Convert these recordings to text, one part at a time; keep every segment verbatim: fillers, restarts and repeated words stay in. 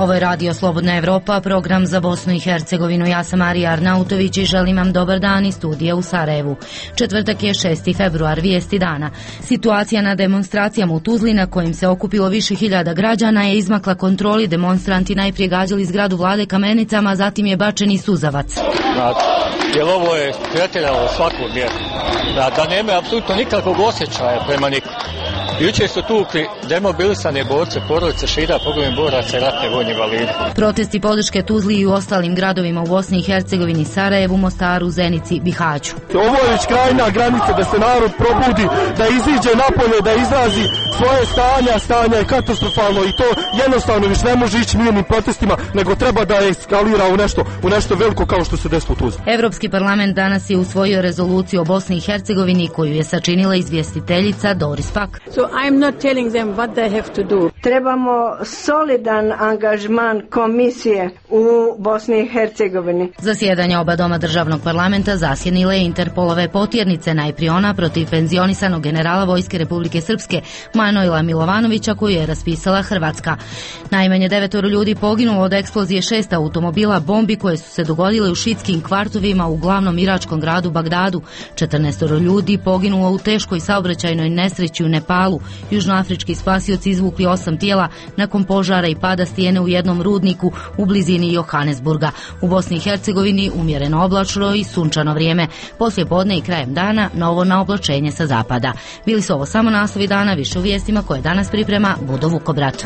Ovo je Radio Slobodna Evropa, program za Bosnu i Hercegovinu. Ja sam Marija Arnautović i želim vam dobar dan iz studija u Sarajevu. Četvrtak je šesti februar, vijesti dana. Situacija na demonstracijama u Tuzli, na kojim se okupilo više hiljada građana, je izmakla kontroli. Demonstranti najprije gađali zgradu vlade kamenicama, zatim je bačen i suzavac. Znači, jer ovo je pretjeralo svakog mjera. Da, da nema apsolutno nikakvog osjećaja prema nikom. Jučer su tukli demobilisane borce, porodice šehida, poginulih boraca i ratne vojne invalide. Protesti podrške Tuzli i u ostalim gradovima u Bosni i Hercegovini, Sarajevu, Mostaru, Zenici, Bihaću. Ovo je već krajna granica da se narod probudi, da iziđe napolje, da izrazi svoje stanja, stanja je katastrofalno i to jednostavno više ne može ići mirnim protestima, nego treba da eskalira u nešto, u nešto veliko kao što se desilo u Tuzli. Evropski parlament danas je usvojio rezoluciju o Bosni i Hercegovini koju je sačinila izvjestiteljica Doris Pack. So I'm not telling them what they have to do. Trebamo solidan angažman komisije u Bosni i Hercegovini. Zasjedanje oba doma državnog parlamenta zasjenile Interpolove potjernice, najprije ona protiv penzionisanog generala Vojske Republike Srpske Manojla Milovanovića koju je raspisala Hrvatska. Najmanje devetoro ljudi poginulo od eksplozije šest automobila bombi koje su se dogodile u šiitskim kvartovima u glavnom iračkom gradu Bagdadu. četrnaestoro ljudi poginulo u teškoj saobraćajnoj nesreći u Nepalu. Južnoafrički spasioci izvukli osam tijela nakon požara i pada stijene u jednom rudniku u blizini Johannesburga. U Bosni i Hercegovini umjereno oblačno i sunčano vrijeme. Poslije podne i krajem dana novo naoblačenje sa zapada. Bili su ovo samo naslovi dana, više u vijestima koje danas priprema Budo Vukobrat.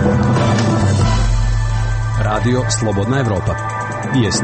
Radio Slobodna Evropa. Vijesti.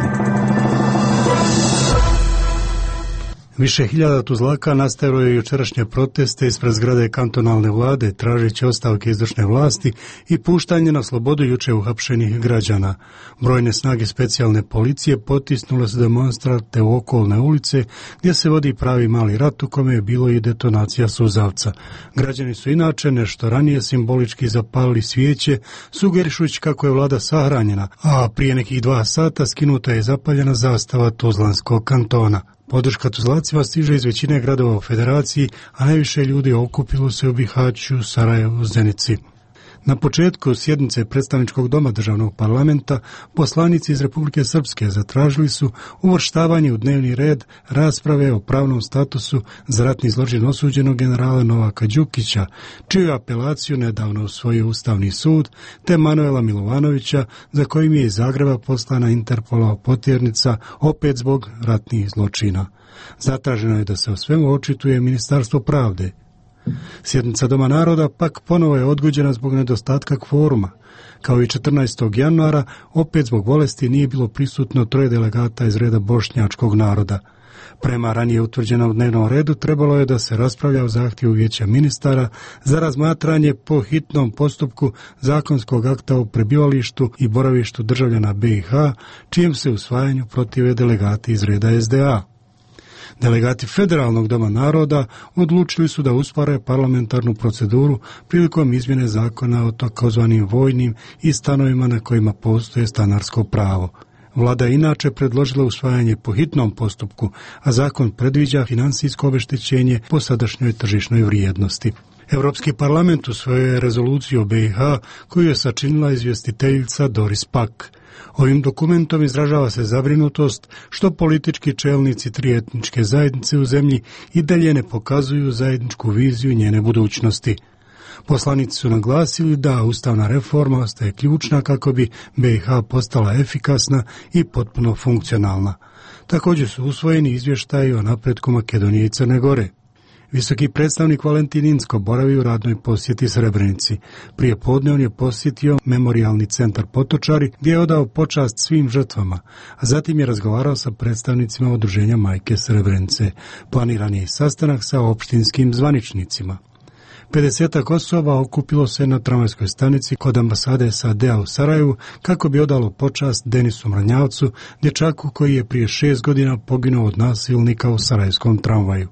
Više hiljada Tuzlaka nastavilo je jučerašnje proteste ispred zgrade kantonalne vlade, tražeći ostavke izvršne vlasti i puštanje na slobodu juče uhapšenih građana. Brojne snage specijalne policije potisnule su demonstrante u okolne ulice, gdje se vodi pravi mali rat u kome je bilo i detonacija suzavca. Građani su inače nešto ranije simbolički zapalili svijeće, sugerišući kako je vlada sahranjena, a prije nekih dva sata skinuta je zapaljena zastava Tuzlanskog kantona. Podrška Tuzlacima stiže iz većine gradova u federaciji, a najviše ljudi okupilo se u Bihaću, Sarajevu, Zenici. Na početku sjednice predstavničkog doma državnog parlamenta poslanici iz Republike Srpske zatražili su uvrštavanje u dnevni red rasprave o pravnom statusu za ratni zločin osuđenog generala Novaka Đukića, čiju apelaciju nedavno usvojio Ustavni sud, te Manojla Milovanovića, za kojim je iz Zagreba poslana Interpolova potjernica, opet zbog ratnih zločina. Zatraženo je da se o svemu očituje Ministarstvo pravde. Sjednica Doma naroda pak ponovo je odgođena zbog nedostatka kvoruma. Kao i četrnaestog januara, opet zbog bolesti nije bilo prisutno troje delegata iz reda bošnjačkog naroda. Prema ranije utvrđenom dnevnom redu trebalo je da se raspravlja o zahtjevu Vijeća ministara za razmatranje po hitnom postupku zakonskog akta o prebivalištu i boravištu državljana B i H, čijem se usvajanju protive delegati iz reda S D A. Delegati Federalnog doma naroda odlučili su da uspore parlamentarnu proceduru prilikom izmjene zakona o takozvanim vojnim i stanovima na kojima postoje stanarsko pravo. Vlada je inače predložila usvajanje po hitnom postupku, a zakon predviđa financijsko obeštećenje po sadašnjoj tržišnoj vrijednosti. Europski parlament usvojio je rezoluciju o B i H koju je sačinila izvjestiteljica Doris Pack. Ovim dokumentom izražava se zabrinutost što politički čelnici tri etničke zajednice u zemlji i dalje ne pokazuju zajedničku viziju njene budućnosti. Poslanici su naglasili da ustavna reforma ostaje ključna kako bi B i H postala efikasna i potpuno funkcionalna. Također su usvojeni izvještaji o napretku Makedonije i Crne Gore. Visoki predstavnik Valentin Inzko boravi u radnoj posjeti Srebrenici. Prije podne on je posjetio memorijalni centar Potočari gdje je odao počast svim žrtvama, a zatim je razgovarao sa predstavnicima udruženja Majke Srebrenice. Planiran je i sastanak sa opštinskim zvaničnicima. pedesetak osoba okupilo se na tramvajskoj stanici kod ambasade S A D-a u Sarajevu kako bi odalo počast Denisu Mranjavcu, dječaku koji je prije šest godina poginuo od nasilnika u sarajevskom tramvaju.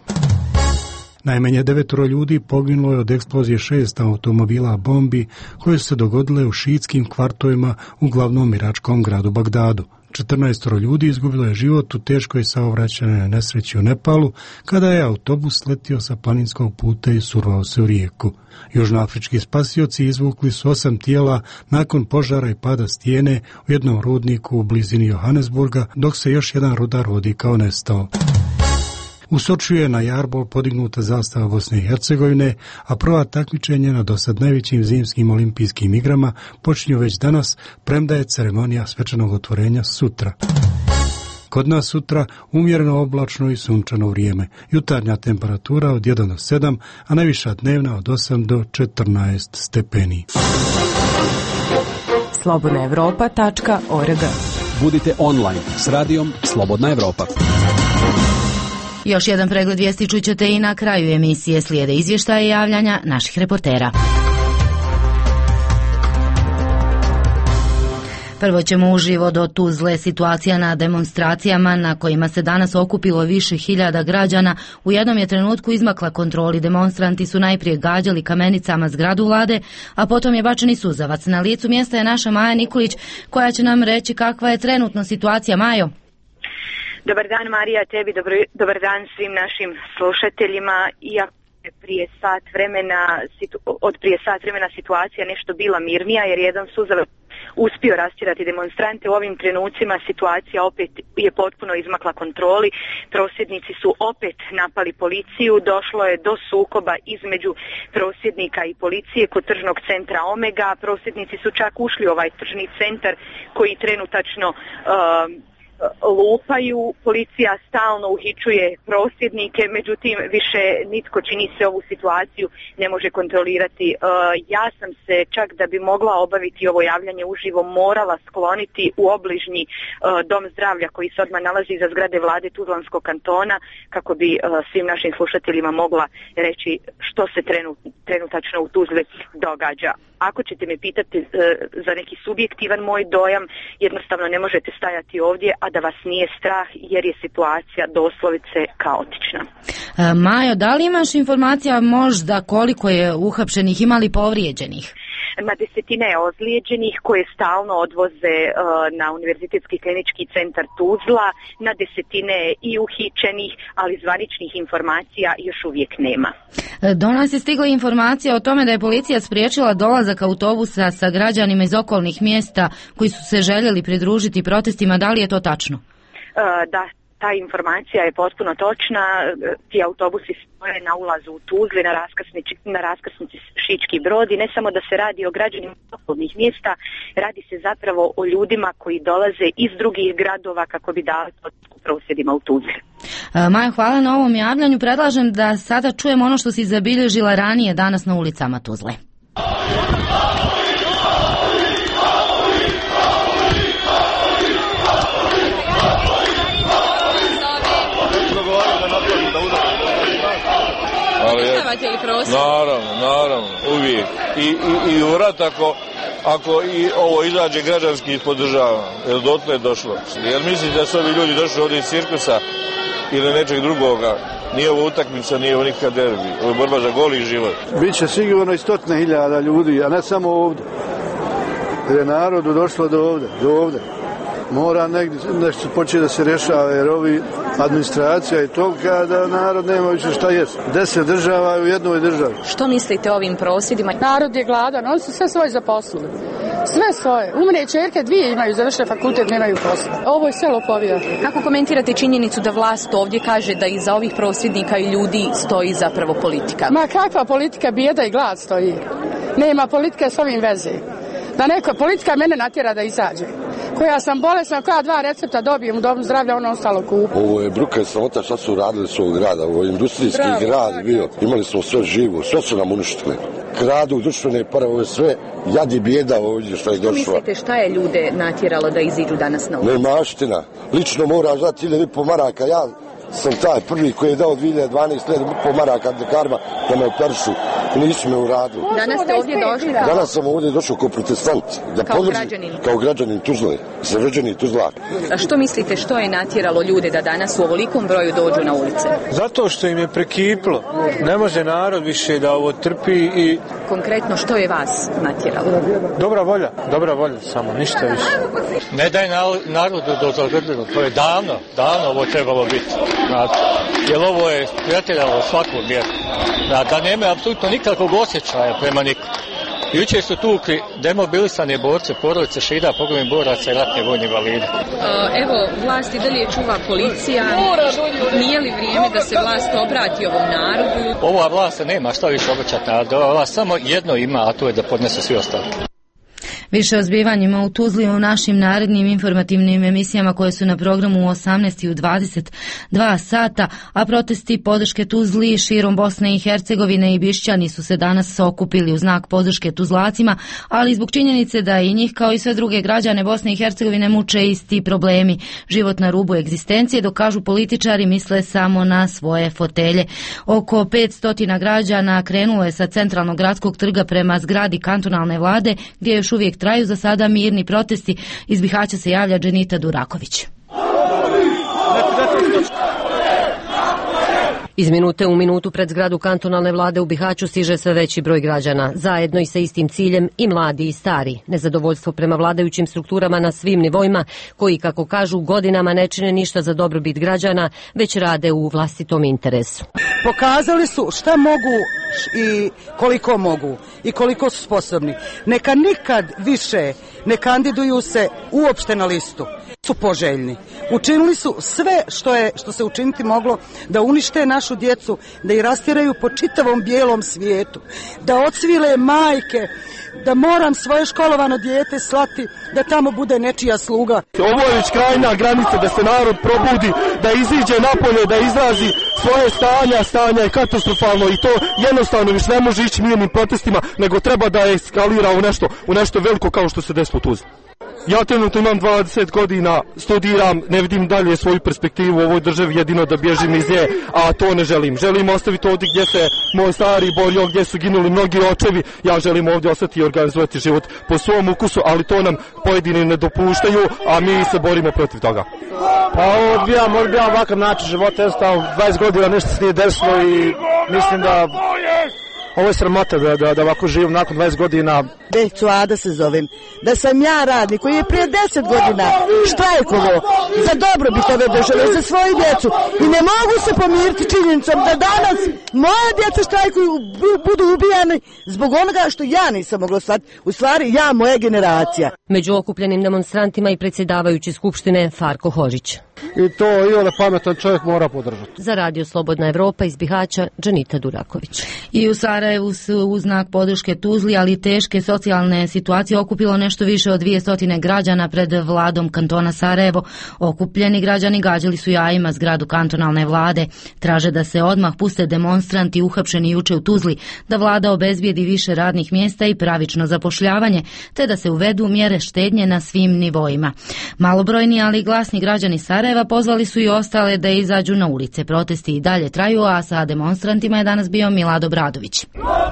Najmanje devetoro ljudi poginulo je od eksplozije šest automobila bombi koje su se dogodile u šiitskim kvartovima u glavnom iračkom gradu Bagdadu. četrnaest ljudi izgubilo je život u teškoj saobraćajnoj nesreći u Nepalu kada je autobus letio sa planinskog puta i survao se u rijeku. Južnoafrički spasioci izvukli su osam tijela nakon požara i pada stijene u jednom rudniku u blizini Johannesburga, dok se još jedan rudar vodi kao nestao. U Sočiju je na jarbol podignuta zastava Bosne i Hercegovine, a prva takmičenja na dosad najvećim zimskim olimpijskim igrama počinju već danas, premda je ceremonija svečanog otvorenja sutra. Kod nas sutra umjereno oblačno i sunčano vrijeme. Jutarnja temperatura od jedan do sedam, a najviša dnevna od osam do četrnaest stepeni. slobodna evropa tačka org. Budite online s radijom Slobodna Evropa. Još jedan pregled vijesti čućete i na kraju emisije, slijede izvještaje i javljanja naših reportera. Prvo ćemo uživo do Tuzle. Situacija na demonstracijama na kojima se danas okupilo više hiljada građana u jednom je trenutku izmakla kontroli. Demonstranti su najprije gađali kamenicama zgradu vlade, a potom je bačeni suzavac. Na licu mjesta je naša Maja Nikolić koja će nam reći kakva je trenutno situacija. Majo. Dobar dan Marija, tebi, dobar, dobar dan svim našim slušateljima. Iako je prije sat vremena, od prije sat vremena situacija nešto bila mirnija jer jedan suzavac uspio rastjerati demonstrante, u ovim trenucima situacija opet je potpuno izmakla kontroli. Prosvjednici su opet napali policiju, došlo je do sukoba između prosvjednika i policije kod tržnog centra Omega. Prosvjednici su čak ušli u ovaj tržni centar koji trenutačno uh, lupaju, policija stalno uhićuje prosvjednike, međutim više nitko, čini se, ovu situaciju ne može kontrolirati. E, ja sam se, čak da bi mogla obaviti ovo javljanje uživo, morala skloniti u obližnji e, dom zdravlja koji se odmah nalazi iza zgrade vlade Tuzlanskog kantona, kako bi e, svim našim slušateljima mogla reći što se trenut, trenutačno u Tuzli događa. Ako ćete me pitati e, za neki subjektivan moj dojam, jednostavno ne možete stajati ovdje, a da vas nije strah jer je situacija doslovice kaotična. E, Majo, da li imaš informacija možda koliko je uhapšenih, imali povrijeđenih? Na desetine je ozlijeđenih koje stalno odvoze uh, na Univerzitetski klinički centar Tuzla, na desetine i uhićenih, ali zvaničnih informacija još uvijek nema. Do nas je stigla informacija o tome da je policija spriječila dolazak autobusa sa građanima iz okolnih mjesta koji su se željeli pridružiti protestima. Da li je to tačno? Uh, da. Ta informacija je potpuno točna, ti autobusi stoje na ulazu u Tuzli, na raskrsnici, na raskrsnici Šički Brod i ne samo da se radi o građanima okolnih mjesta, radi se zapravo o ljudima koji dolaze iz drugih gradova kako bi dali podršku prosvjedima u Tuzli. Maja, hvala na ovom javljanju. Predlažem da sada čujemo ono što si zabilježila ranije danas na ulicama Tuzle. Naravno, naravno, uvijek. I, i, i u rat ako, ako i ovo izađe građanski podržava, jer dotle je došlo. Jer mislite da su ovi ljudi došli ovdje iz cirkusa ili nečeg drugoga? Nije ovo utakmica, nije ovo nikad derbi. Ovo je borba za goli život. Biće sigurno i stotine hiljada ljudi, a ne samo ovdje. Jer je narodu došlo do ovdje, do ovdje. Mora negdje nešto početi da se rješava, jer ovi administracija je tolika da narod nema više šta jest. Deset država u jednoj državi. Što mislite o ovim prosvjedima? Narod je gladan, oni su sve svoje zaposlili. Sve svoje. Umre čerke, dvije imaju završene fakultet, nemaju posla. Ovo je sve lopovija. Kako komentirate činjenicu da vlast ovdje kaže da iza ovih prosvjednika i ljudi stoji zapravo politika? Ma kakva politika, bijeda i glad stoji. Nema politike s ovim veze. Da neka politika mene natjera da izađe. Koja sam bolesna, koja dva recepta dobijem u domu zdravlja, ono ostalo kupu. Ovo je bruka i sramota šta su radili svog grada. Ovo je industrijski Bravo, grad tako. Bio. Imali smo sve živo, sve su nam uništili. Kradu, društvene pare, ovo je sve jadi bijeda ovdje što je došlo. Što mislite, šta je ljude natjeralo da iziđu danas na ulicu? Nemaština. Lično moraš dati hiljadu i po maraka. Ja sam taj prvi koji je dao dvije hiljade dvanaeste hiljadu i po maraka dekarima da me operišu. Nisu me uradili. Danas ste ovdje došli kao? Danas sam ovdje došao kao protestant. Da kao podržim, građanin? Kao građanin Tuzle. Sam rođeni Tuzlak. A što mislite, što je natjeralo ljude da danas u ovolikom broju dođu na ulice? Zato što im je prekiplo. Ne može narod više da ovo trpi i... Konkretno, što je vas natjeralo? Dobra volja, dobra volja, samo ništa više. Ne daj narodu do zagrljeno, to je davno, davno ovo trebalo biti. Znači, jer ovo je pretjeralo svaku mjeru. Da nema apsolutno nikakvog osjećaja prema nikom. Jučer su tukli demobilisane borce, porodice šehida, pogrebnih boraca i ratne vojne invalide. Evo, vlast i dalje čuva policija. Nije li vrijeme da se vlast obrati ovom narodu? Ova vlast nema šta više obraćati narodu. Ova vlast samo jedno ima, a to je da podnese svi ostali. Više o zbivanjima u Tuzli u našim narednim informativnim emisijama koje su na programu u osamnaest i u dvadeset dva sata, a protesti podrške Tuzli širom Bosne i Hercegovine i Bišćani su se danas okupili u znak podrške Tuzlacima, ali zbog činjenice da i njih kao i sve druge građane Bosne i Hercegovine muče isti problemi, život na rubu egzistencije, dok kažu političari misle samo na svoje fotelje. Oko petsto građana krenulo je sa centralnog gradskog trga prema zgradi kantonalne vlade, gdje još uvijek traju za sada mirni protesti. Iz Bihaća se javlja Dženita Duraković. Iz minute u minutu pred zgradu kantonalne vlade u Bihaću stiže sve veći broj građana, zajedno i sa istim ciljem i mladi i stari. Nezadovoljstvo prema vladajućim strukturama na svim nivoima, koji, kako kažu, godinama ne čine ništa za dobrobit građana, već rade u vlastitom interesu. Pokazali su šta mogu i koliko mogu i koliko su sposobni. Neka nikad više ne kandiduju se uopšte na listu. Su poželjni. Učinili su sve što je što se učiniti moglo da unište našu djecu, da ih rastjeraju po čitavom bijelom svijetu, da odsvile majke, da moram svoje školovano dijete slati da tamo bude nečija sluga. Ovo je već krajnja granica, da se narod probudi, da iziđe napolje, da izrazi svoje stanja, stanja je katastrofalno i to jednostavno više ne može ići mirnim protestima, nego treba da eskalira u nešto, u nešto veliko kao što se desilo u Tuzli. Ja trenutno imam dvadeset godina, studiram, ne vidim dalje svoju perspektivu u ovoj državi, jedino da bježim iz nje, a to ne želim. Želim ostaviti ovdje gdje se moj stari borio, gdje su ginuli mnogi očevi. Ja želim ovdje ostati i organizovati život po svom ukusu, ali to nam pojedini ne dopuštaju, a mi se borimo protiv toga. Pa odbijam, odbijam ovakav način života, jednostavno dvadeset godina nešto se nije desilo i mislim da ovo je sramota da, da, da ovako živim nakon dvadeset godina. Bećuada se zovem. Da sam ja radnik koji je prije deset godina štrajkovao za dobrobit ove države, za svoju djecu. I ne mogu se pomiriti činjenicom da danas moja djeca štrajkuju, budu ubijani zbog onoga što ja nisam mogla shvatiti. U stvari ja, moja generacija. Među okupljenim demonstrantima i predsjedavajući skupštine Farko Hožić. I to i onda pametan čovjek mora podržati. Za Radio Slobodna Evropa iz Bihaća, Dženita Duraković. I u Sarajevu su u znak podrške Tuzli, ali teške socijalne situacije okupilo nešto više od dvjesto građana pred vladom kantona Sarajevo. Okupljeni građani gađali su jajima zgradu kantonalne vlade. Traže da se odmah puste demonstranti uhapšeni juče u Tuzli, da vlada obezbijedi više radnih mjesta i pravično zapošljavanje, te da se uvedu mjere štednje na svim nivoima. Malobrojni, ali glasni građani Sarajeva pozvali su i ostale da izađu na ulice. Protesti i dalje traju, a sa demonstrantima je danas bio Milad Obradović.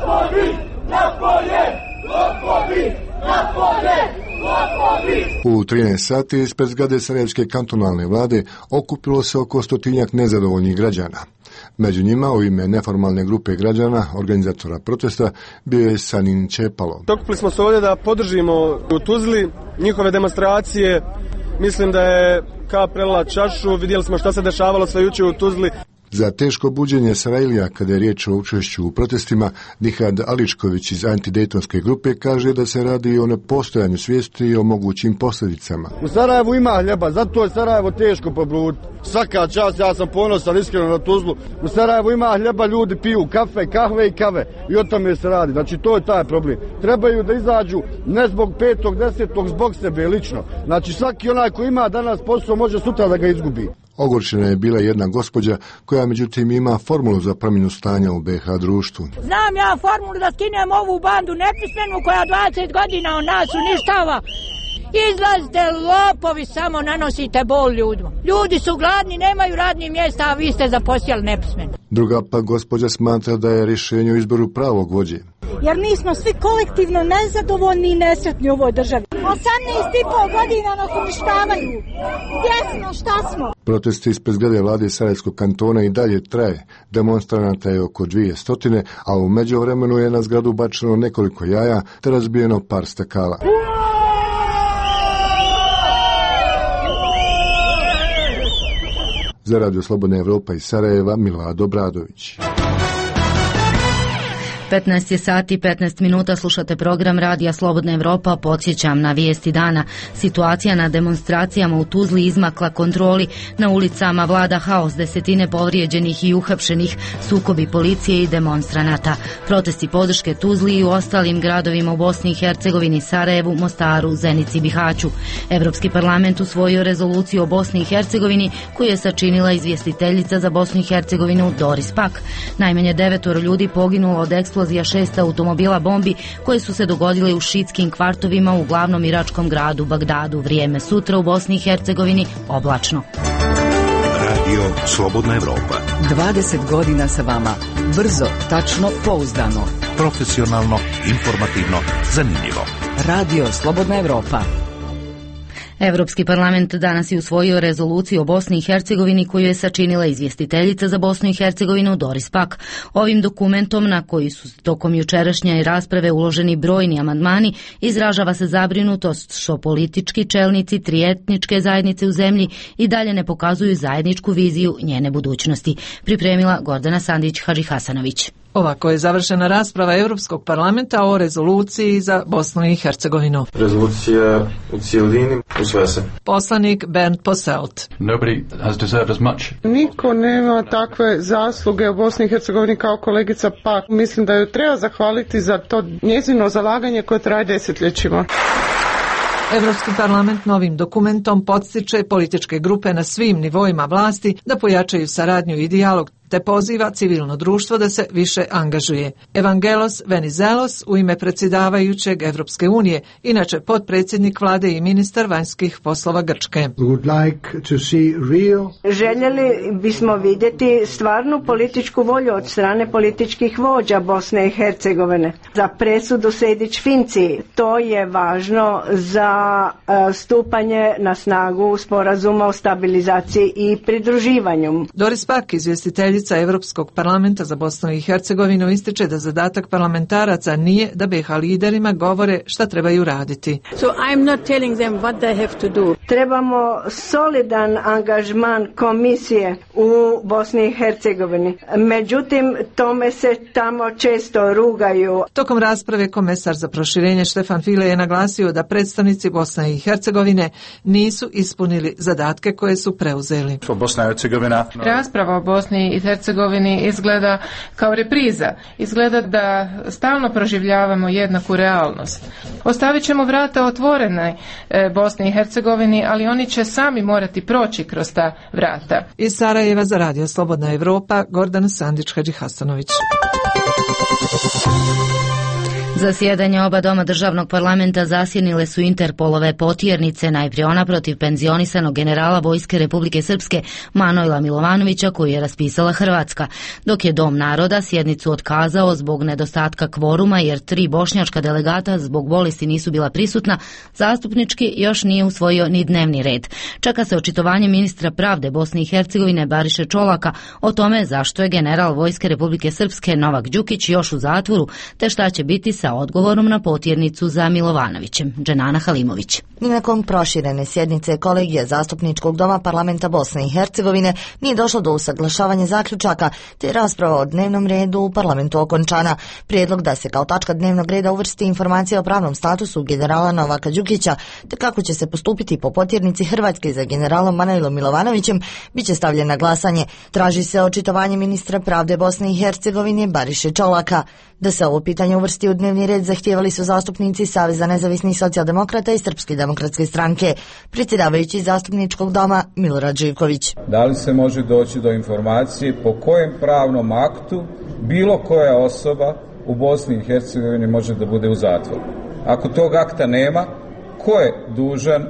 U trinaest sati ispred zgrade Sarajevske kantonalne vlade okupilo se oko stotinjak nezadovoljnih građana. Među njima, u ime neformalne grupe građana, organizatora protesta, bio je Sanin Čepalo. Okupili smo se ovdje da podržimo u Tuzli njihove demonstracije. Mislim da je kap prelila čašu, vidjeli smo šta se dešavalo sve jučer u Tuzli. Za teško buđenje Sarajlija, kada je riječ o učešću u protestima, Nihad Aličković iz antidejtonske grupe kaže da se radi o nepostojanju svijesti i o mogućim posljedicama. U Sarajevu ima hljeba, zato je Sarajevo teško pobruditi. Svaka čast, ja sam ponosan iskreno na Tuzlu. U Sarajevu ima hljeba, ljudi piju kafe, kahve i kave. I o tome se radi. Znači, to je taj problem. Trebaju da izađu ne zbog petog, desetog, zbog sebe lično. Znači, svaki onaj ko ima danas posao može sutra da ga izgubi. Ogorčena je bila jedna gospođa koja međutim ima formulu za promjenu stanja u be ha društvu. Znam ja formulu da skinem ovu bandu nepismenu koja dvadeset godina u nas uništava Izlazite lopovi, samo nanosite bol ljudima. Ljudi su gladni, nemaju radnih mjesta, a vi ste zaposjeli nepismeni. Druga pa gospođa smatra da je rješenje u izboru pravog vođe. Jer mi smo svi kolektivno nezadovoljni i nesretni u ovoj državi. osamnaest i pol godina nas uništavaju. Gdje smo, šta smo? Protesti ispred zgrade vlade Sarajevskog kantona i dalje traje. Demonstranata je oko dvije stotine, a u međuvremenu je na zgradu bačeno nekoliko jaja te razbijeno par stakala. Za Radio Slobodna Evropa iz Sarajeva, Milorad Obradović. petnaest je sati i petnaest minuta, slušate program Radija Slobodna Evropa. Podsjećam na vijesti dana. Situacija na demonstracijama u Tuzli izmakla kontroli. Na ulicama vlada haos, desetine povrijeđenih i uhapšenih, sukobi policije i demonstranata. Protesti podrške Tuzli i u ostalim gradovima u Bosni i Hercegovini, Sarajevu, Mostaru, Zenici i Bihaću. Evropski parlament usvojio rezoluciju o Bosni i Hercegovini koju je sačinila izvjestiteljica za Bosnu i Hercegovinu Doris Pack. Najmanje devetoro ljudi poginulo od eksplozije šest automobila bombi koje su se dogodile u šiitskim kvartovima u glavnom iračkom gradu Bagdadu. Vrijeme sutra u Bosni i Hercegovini oblačno. Radio Slobodna Evropa. dvadeset godina sa vama. Brzo, tačno, pouzdano. Profesionalno, informativno, zanimljivo. Radio Slobodna Evropa. Evropski parlament danas je usvojio rezoluciju o Bosni i Hercegovini koju je sačinila izvjestiteljica za Bosnu i Hercegovinu Doris Pack. Ovim dokumentom, na koji su tokom jučerašnje rasprave uloženi brojni amandmani, izražava se zabrinutost što politički čelnici trietničke zajednice u zemlji i dalje ne pokazuju zajedničku viziju njene budućnosti. Pripremila Gordana Sandić-Hadžihasanović. Ovako je završena rasprava Europskog parlamenta o rezoluciji za Bosnu i Hercegovinu. Rezolucija u cijelini usvaja se. Poslanik Bernd Posselt. Nobody has deserved as much. Niko nema takve zasluge u Bosni i Hercegovini kao kolegica Pack. Mislim da ju treba zahvaliti za to njezino zalaganje koje traje desetljećima. Europski parlament novim dokumentom podstiče političke grupe na svim nivoima vlasti da pojačaju saradnju i dijalog, te poziva civilno društvo da se više angažuje. Evangelos Venizelos u ime predsjedavajućeg Evropske unije, inače potpredsjednik vlade i ministar vanjskih poslova Grčke. Željeli bismo vidjeti stvarnu političku volju od strane političkih vođa Bosne i Hercegovine za presudu Sejdić-Finci. To je važno za stupanje na snagu sporazuma o stabilizaciji i pridruživanju. Doris Pack, izvjestiteljica Europskog parlamenta za Bosnu i Hercegovinu, ističe da zadatak parlamentaraca nije da B iH liderima govore šta trebaju raditi. So I'm not telling them what they have to do. Trebamo solidan angažman komisije u Bosni i Hercegovini. Međutim, tome se tamo često rugaju. Tokom rasprave komesar za proširenje Štefan File je naglasio da predstavnici Bosne i Hercegovine nisu ispunili zadatke koje su preuzeli. Bosna i Hercegovina. Rasprava o Bosni i Hercegovini izgleda kao repriza. Izgleda da stalno proživljavamo jednaku realnost. Ostavit ćemo vrata otvorene Bosni i Hercegovini, ali oni će sami morati proći kroz ta vrata. Iz Sarajeva za Radio Slobodna Evropa, Gordana Sandić-Hadžihasanović. Zasjedanje oba doma državnog parlamenta zasjenile su Interpolove potjernice, najprije ona protiv penzionisanog generala Vojske Republike Srpske Manojla Milovanovića koju je raspisala Hrvatska, dok je Dom naroda sjednicu otkazao zbog nedostatka kvoruma jer tri bošnjačka delegata zbog bolesti nisu bila prisutna. Zastupnički još nije usvojio ni dnevni red. Čeka se očitovanje ministra pravde Bosne i Hercegovine Bariše Čolaka o tome zašto je general Vojske Republike Srpske Novak Đukić još u zatvoru, te šta će biti sa odgovorom na potjernicu za Milovanovićem. Dženana Halimović. Ni nakon proširene sjednice kolegija Zastupničkog doma parlamenta Bosne i Hercegovine nije došlo do usaglašavanja zaključaka, te je rasprava o dnevnom redu u parlamentu okončana. Prijedlog da se kao tačka dnevnog reda uvrsti informacija o pravnom statusu generala Novaka Đukića, te kako će se postupiti po potjernici Hrvatske za generalom Manojlom Milovanovićem, bit će stavljen na glasanje. Traži se očitovanje ministra pravde Bosne i Hercegovine Bariše Čolaka. Da se ovo pitanje uvrsti u dnevni red zahtijevali su zastupnici Saveza nezavisnih socijaldemokrata i Srpske demokratske stranke. Predsjedavajući Zastupničkog doma Milorad Živković. Da li se može doći do informacije po kojem pravnom aktu bilo koja osoba u Bosni i Hercegovini može da bude u zatvoru? Ako tog akta nema, ko je dužan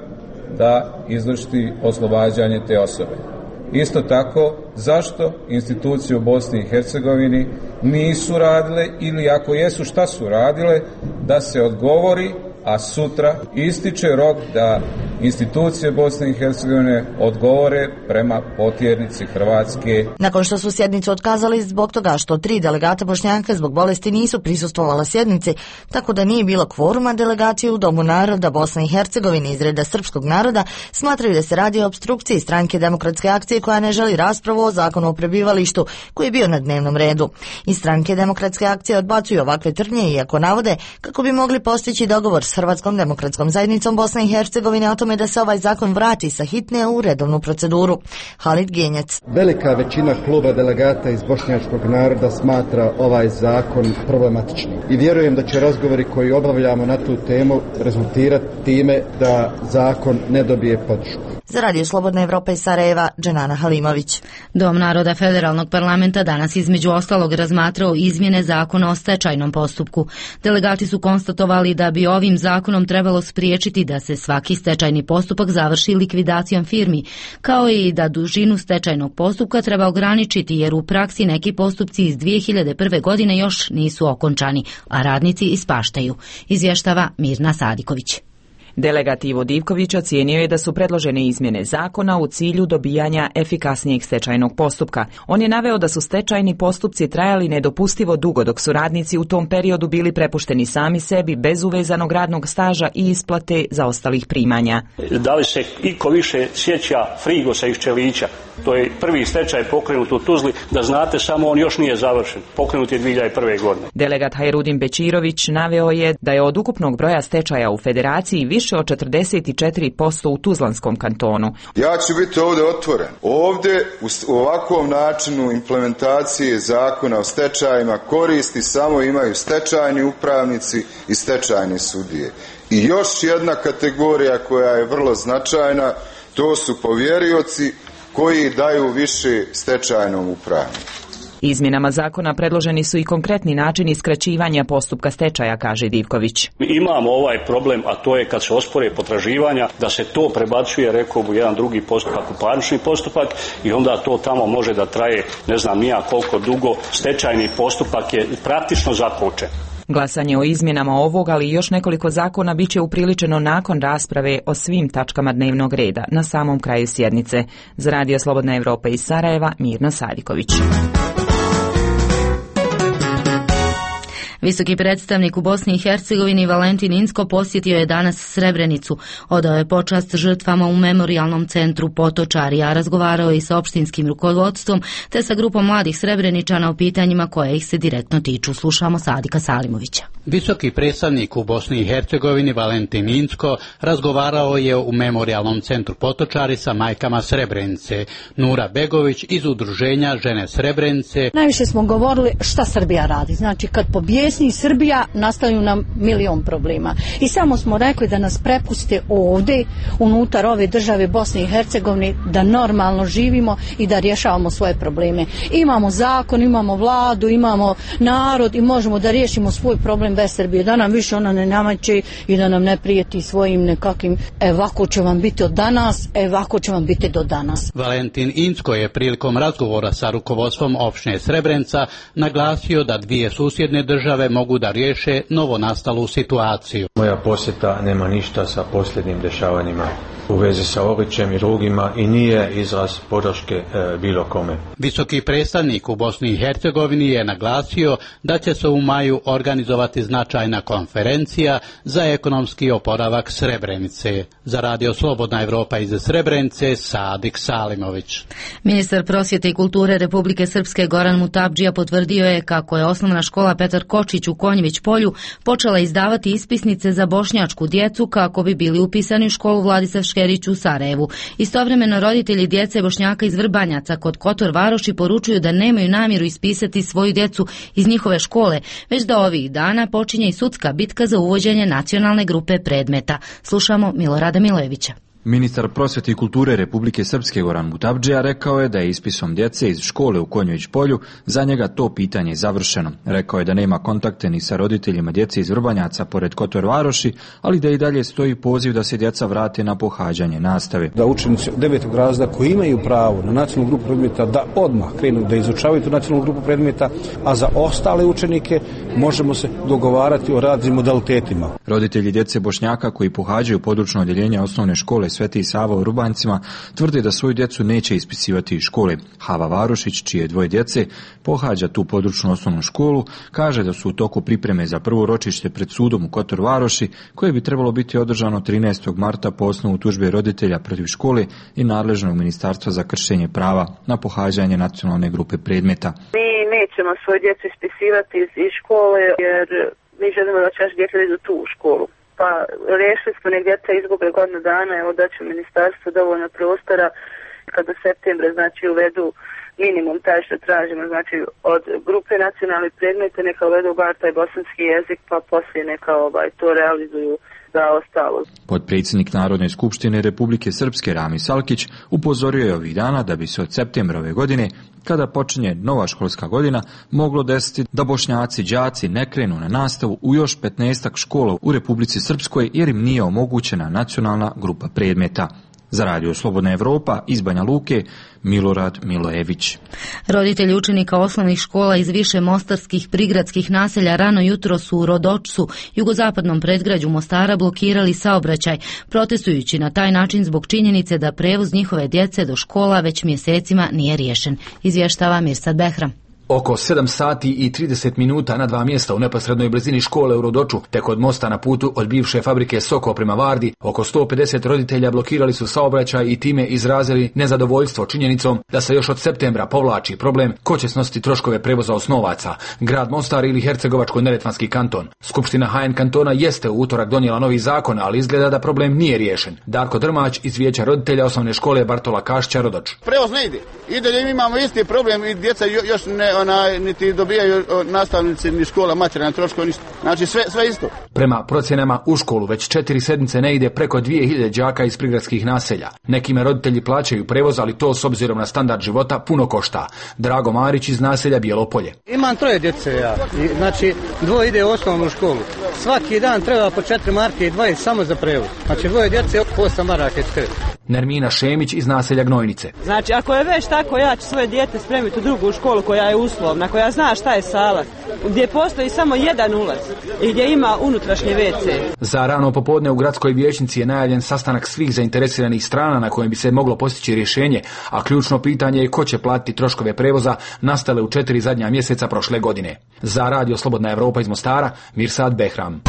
da izvrši oslobađanje te osobe. Isto tako, zašto institucije u Bosni i Hercegovini nisu radile ili ako jesu šta su radile da se odgovori, a sutra ističe rok da institucije Bosne i Hercegovine odgovore prema potjernici Hrvatske. Nakon što su sjednicu otkazali zbog toga što tri delegata Bošnjaka zbog bolesti nisu prisustvovala sjednici, tako da nije bilo kvoruma, delegacije u Domu naroda Bosne i Hercegovine iz reda srpskog naroda smatraju da se radi o opstrukciji Stranke demokratske akcije koja ne želi raspravu o zakonu o prebivalištu koji je bio na dnevnom redu. Iz Stranke demokratske akcije odbacuju ovakve tvrdnje iako navode kako bi mogli postići dogovor s Hrvatskom demokratskom zajednicom Bosne i Hercegovine o tome da se ovaj zakon vrati sa hitne u redovnu proceduru. Halid Genjac. Velika većina kluba delegata iz bošnjačkog naroda smatra ovaj zakon problematičnim. I vjerujem da će razgovori koji obavljamo na tu temu rezultirati time da zakon ne dobije podršku. Za Radio Slobodna Evropa iz Sarajeva, Dženana Halimović. Dom naroda Federalnog parlamenta danas između ostalog razmatrao izmjene zakona o stečajnom postupku. Delegati su konstatovali da bi ovim zakonom trebalo spriječiti da se svaki stečajni postupak završi likvidacijom firmi, kao i da dužinu stečajnog postupka treba ograničiti jer u praksi neki postupci iz dvije hiljade prve. godine još nisu okončani, a radnici ispaštaju. Izvještava Mirna Sadiković. Delegat Ivo Divković ocijenio je da su predložene izmjene zakona u cilju dobijanja efikasnijeg stečajnog postupka. On je naveo da su stečajni postupci trajali nedopustivo dugo dok su radnici u tom periodu bili prepušteni sami sebi bez uvezanog radnog staža i isplate zaostalih primanja. Da li se iko više sjeća Frigosa iz Čelića? To je prvi stečaj pokrenut u Tuzli, da znate, samo on još nije završen. Pokrenut je dvije hiljade prve. godine. Delegat Hajrudin Bečirović naveo je da je od ukupnog broja stečaja u federaciji više od četrdeset četiri posto u Tuzlanskom kantonu. Ja ću biti ovdje otvoren. Ovdje u ovakvom načinu implementacije zakona o stečajima koristi samo imaju stečajni upravnici i stečajni sudije. I još jedna kategorija koja je vrlo značajna, to su povjerioci koji daju više stečajnom upravniku. Izmjenama zakona predloženi su i konkretni načini skraćivanja postupka stečaja, kaže Divković. Imamo ovaj problem, a to je kad se ospore potraživanja, da se to prebacuje, rekao bu, jedan drugi postupak u parnični postupak i onda to tamo može da traje ne znam nija koliko dugo. Stečajni postupak je praktično zakočen. Glasanje o izmjenama ovog, ali i još nekoliko zakona bit će upriličeno nakon rasprave o svim tačkama dnevnog reda na samom kraju sjednice. Za Radio Slobodna Evropa iz Sarajeva, Mirna Sadiković. Visoki predstavnik u Bosni i Hercegovini Valentin Inzko posjetio je danas Srebrenicu. Odao je počast žrtvama u memorijalnom centru Potočari, a razgovarao je i sa opštinskim rukovodstvom te sa grupom mladih Srebreničana o pitanjima koje ih se direktno tiču. Slušamo Sadika Salimovića. Visoki predstavnik u Bosni i Hercegovini Valentin Inzko razgovarao je u memorijalnom centru Potočari sa majkama Srebrenice. Nura Begović iz udruženja Žene Srebrenice. Najviše smo govorili šta Srbija radi. Znači kad pobjesni Srbija nastaju nam milion problema. I samo smo rekli da nas prepuste ovdje unutar ove države Bosne i Hercegovine da normalno živimo i da rješavamo svoje probleme. Imamo zakon, imamo vladu, imamo narod i možemo da riješimo svoj problem bez Srbije. Da nam više ona ne namaće i da nam ne prijeti svojim nekakvim e ovako će vam biti od danas, e ovako će vam biti do danas. Valentin Inzko je prilikom razgovora sa rukovodstvom opštine Srebrenica naglasio da dvije susjedne države mogu da riješe novonastalu situaciju. Moja posjeta nema ništa sa posljednjim dešavanjima u vezi sa Orićem i drugima i nije izraz podrške e, bilo kome. Visoki predstavnik u Bosni i Hercegovini je naglasio da će se u maju organizovati značajna konferencija za ekonomski oporavak Srebrenice. Za Radio Slobodna Evropa iz Srebrenice, Sadik Salimović. Ministar prosvjete i kulture Republike Srpske Goran Mutabdžija potvrdio je kako je osnovna škola Petar Kočić u Konjević polju počela izdavati ispisnice za bošnjačku djecu kako bi bili upisani u školu Vladislav Škerić u Sarajevu. Istovremeno roditelji djece Bošnjaka iz Vrbanjaca kod Kotor Varoši poručuju da nemaju namjeru ispisati svoju djecu iz njihove škole, već da ovih dana počinje i sudska bitka za uvođenje nacionalne grupe predmeta. Slušamo Milorada Milojevića. Ministar prosvjete i kulture Republike Srpske Goran Mutabdžija rekao je da je ispisom djece iz škole u Konjović polju za njega to pitanje završeno. Rekao je da nema kontakte ni sa roditeljima djece iz Vrbanjaca pored Kotor Varoši, ali da i dalje stoji poziv da se djeca vrate na pohađanje nastave. Da učenici devetog razreda koji imaju pravo na nacionalnu grupu predmeta da odmah krenu da izučavaju tu nacionalnu grupu predmeta, a za ostale učenike možemo se dogovarati o raznim modalitetima. Roditelji djece Bošnjaka koji pohađaju područno odjeljenje osnovne škole Sveti Sava u Rubanjcima tvrde da svoju djecu neće ispisivati iz škole. Hava Varošić, čije dvoje djece pohađa tu područnu osnovnu školu, kaže da su u toku pripreme za prvo ročište pred sudom u Kotor Varoši, koje bi trebalo biti održano trinaestog marta po osnovu tužbe roditelja protiv škole i nadležnog ministarstva za kršenje prava na pohađanje nacionalne grupe predmeta. Mi nećemo svoje djecu ispisivati iz škole jer mi želimo da će naše djeca idu tu u školu. Pa riješili smo nek djeca izgube godinu dana, evo da će ministarstvo dovoljno prostora kad do septembra znači uvedu minimum taj što tražimo, znači od grupe nacionalnih predmeta neka uvedu bar taj bosanski jezik pa poslije neka ovaj, to realizuju za ostalo. Potpredsjednik Narodne skupštine Republike Srpske Rami Salkić upozorio je ovih dana da bi se od septembra ove godine, kada počinje nova školska godina, moglo desiti da Bošnjaci đaci ne krenu na nastavu u još petnaestak škola u Republici Srpskoj jer im nije omogućena nacionalna grupa predmeta. Za Radio Slobodna Evropa iz Banja Luke, Milorad Milojević. Roditelji učenika osnovnih škola iz više mostarskih prigradskih naselja rano jutro su u Rodočcu, jugozapadnom predgrađu Mostara, blokirali saobraćaj, protestujući na taj način zbog činjenice da prevoz njihove djece do škola već mjesecima nije riješen. Izvještava Mirsad Behram. Oko sedam sati i trideset minuta na dva mjesta u neposrednoj blizini škole u Rodoču, tek od mosta na putu od bivše fabrike Soko prema Vardi, oko sto pedeset roditelja blokirali su saobraćaj i time izrazili nezadovoljstvo činjenicom da se još od septembra povlači problem ko će snositi troškove prevoza osnovaca, grad Mostar ili Hercegovačko-neretvanski kanton. Skupština H N kantona jeste u utorak donijela novi zakon, ali izgleda da problem nije riješen. Darko Drmać iz vijeća roditelja osnovne škole Bartola Kašća, Rodoč. Prevoz ne ide. I dalje imamo isti problem i djeca još ne Ona, niti dobijaju nastavnici ni škola materijalne troškove, ništa. Znači sve, sve isto. Prema procjenama u školu već četiri sedmice ne ide preko dvije hiljade đaka iz prigradskih naselja. Nekime roditelji plaćaju prevoz, ali to s obzirom na standard života puno košta. Drago Marić iz naselja Bijelo Polje. Imam troje djece ja. I, znači dvoje ide u osnovnu školu. Svaki dan treba po četiri marke i dvadeset samo za prevoz. Znači dvoje djece oko osam maraka. Nermina Šemić iz naselja Gnojnice. Znači ako je već tako, ja ću svoje dijete spremiti u drugu školu koja je uslovna, koja zna šta je sala, gdje postoji samo jedan ulaz i gdje ima unutrašnje ve ce. Za rano popodne u gradskoj vijećnici je najavljen sastanak svih zainteresiranih strana na kojem bi se moglo postići rješenje, a ključno pitanje je ko će platiti troškove prevoza nastale u četiri zadnja mjeseca prošle godine. Za Radio Slobodna Evropa iz Mostara, Mirsad Behram.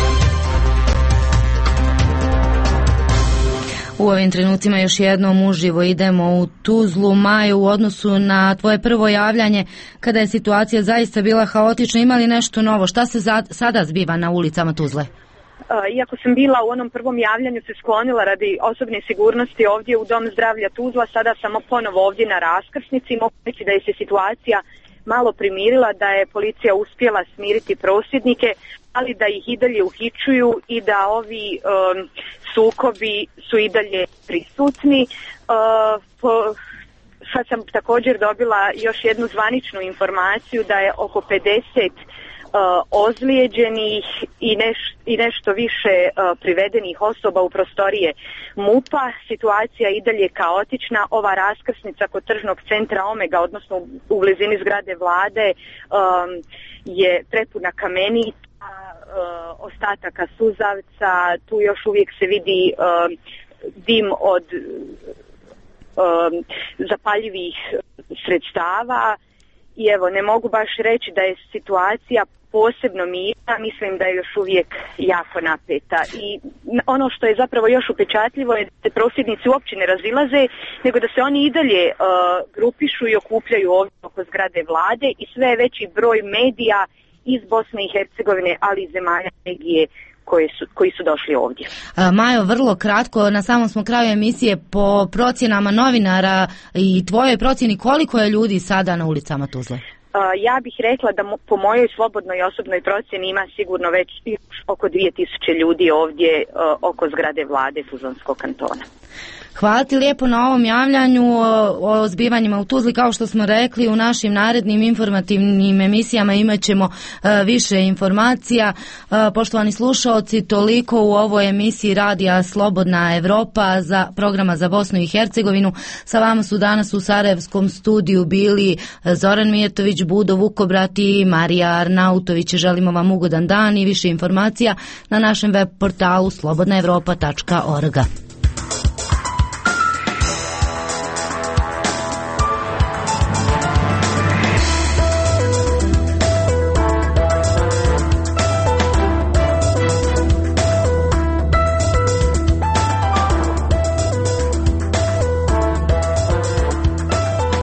U ovim trenucima još jednom uživo idemo u Tuzlu. Majo, u odnosu na tvoje prvo javljanje, kada je situacija zaista bila haotična, ima li nešto novo? Šta se za, sada zbiva na ulicama Tuzle? Iako sam bila u onom prvom javljanju se sklonila radi osobne sigurnosti ovdje u Dom zdravlja Tuzla, sada sam ponovo ovdje na raskrsnici. Mogu reći da je se situacija malo primirila, da je policija uspjela smiriti prosvjednike, ali da ih i dalje uhićuju i da ovi um, sukobi su i dalje prisutni. Uh, po, sad sam također dobila još jednu zvaničnu informaciju da je oko pedeset Uh, ozlijeđenih i, neš, i nešto više uh, privedenih osoba u prostorije MUP-a. Situacija i dalje kaotična. Ova raskrsnica kod tržnog centra Omega, odnosno u, u blizini zgrade vlade, um, je prepuna kamenita, uh, ostataka suzavca. Tu još uvijek se vidi uh, dim od uh, zapaljivih sredstava. I evo, ne mogu baš reći da je situacija posebno mirna, mislim da je još uvijek jako napeta. I ono što je zapravo još upečatljivo je da se prosvjednici uopće ne razilaze, nego da se oni i dalje uh, grupišu i okupljaju ovdje oko zgrade vlade i sve veći broj medija iz Bosne i Hercegovine, ali i zemalja regije koji su, koji su došli ovdje. A, Majo, vrlo kratko, na samom smo kraju emisije, po procjenama novinara i tvojoj procjeni, koliko je ljudi sada na ulicama Tuzle? ja bih rekla da po mojoj slobodnoj osobnoj procjeni ima sigurno već oko dvije tisuće ljudi ovdje oko zgrade vlade Tuzlanskog kantona. Hvala ti lijepo na ovom javljanju o, o zbivanjima u Tuzli. Kao što smo rekli, u našim narednim informativnim emisijama imat ćemo e, više informacija. E, poštovani slušalci, toliko u ovoj emisiji Radija Slobodna Evropa za programa za Bosnu i Hercegovinu. Sa vama su danas u Sarajevskom studiju bili Zoran Mijetović, Budo Vukobrat i Marija Arnautović. Želimo vam ugodan dan i više informacija na našem web portalu slobodna evropa tačka org.